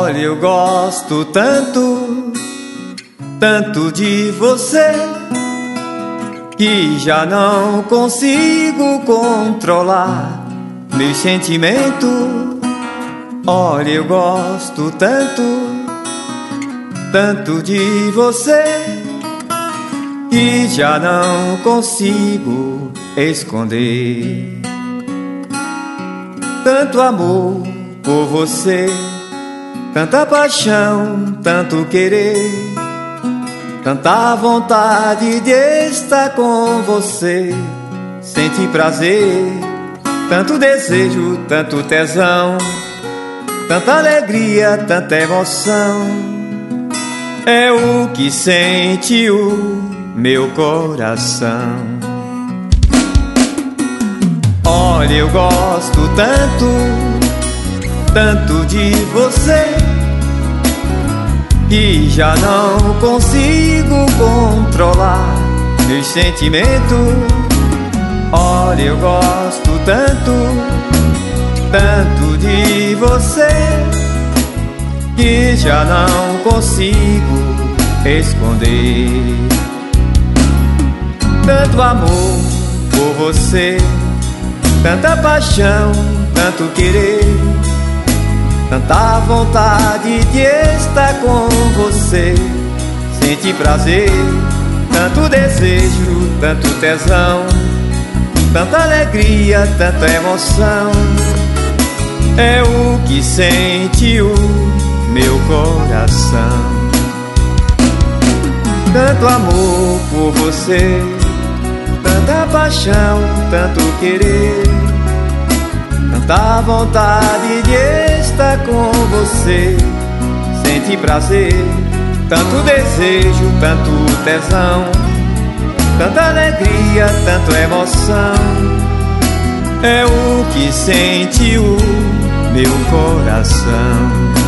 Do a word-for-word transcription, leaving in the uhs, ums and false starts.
Olha, eu gosto tanto, tanto de você, que já não consigo controlar meus sentimentos. Olha, eu gosto tanto, tanto de você, que já não consigo esconder. Tanto amor por você, tanta paixão, tanto querer, tanta vontade de estar com você, sentir prazer, tanto desejo, tanto tesão, tanta alegria, tanta emoção. É o que sente o meu coração. Olha, eu gosto tanto, tanto de você, que já não consigo controlar meus sentimentos. Olha, eu gosto tanto, tanto de você, que já não consigo esconder. Tanto amor por você, tanta paixão, tanto querer, tanta vontade de estar com você, sentir prazer, tanto desejo, tanto tesão, tanta alegria, tanta emoção. É o que sente o meu coração. Tanto amor por você, tanta paixão, tanto querer, tanta vontade de estar com você, sentir prazer, tanto desejo, tanto tesão, tanta alegria, tanta emoção. É o que sente o meu coração.